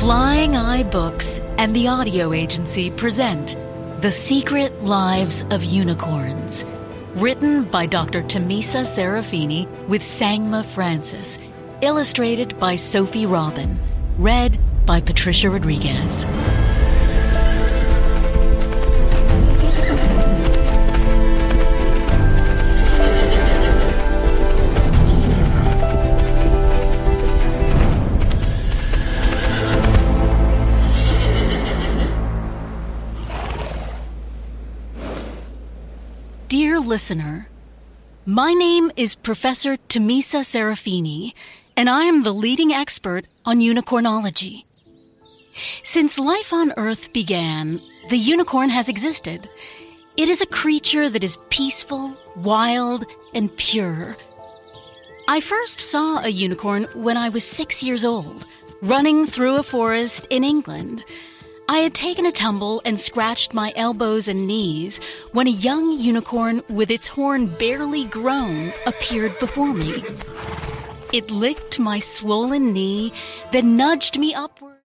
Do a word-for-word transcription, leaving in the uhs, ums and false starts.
Flying Eye Books and the Audio Agency present The Secret Lives of Unicorns, written by Doctor Tamisa Serafini with Sangma Francis, illustrated by Sophie Robin, read by Patricia Rodriguez. Dear listener, my name is Professor Tamisa Serafini, and I am the leading expert on unicornology. Since life on Earth began, the unicorn has existed. It is a creature that is peaceful, wild, and pure. I first saw a unicorn when I was six years old, running through a forest in England. I had taken a tumble and scratched my elbows and knees when a young unicorn with its horn barely grown appeared before me. It licked my swollen knee, then nudged me upward.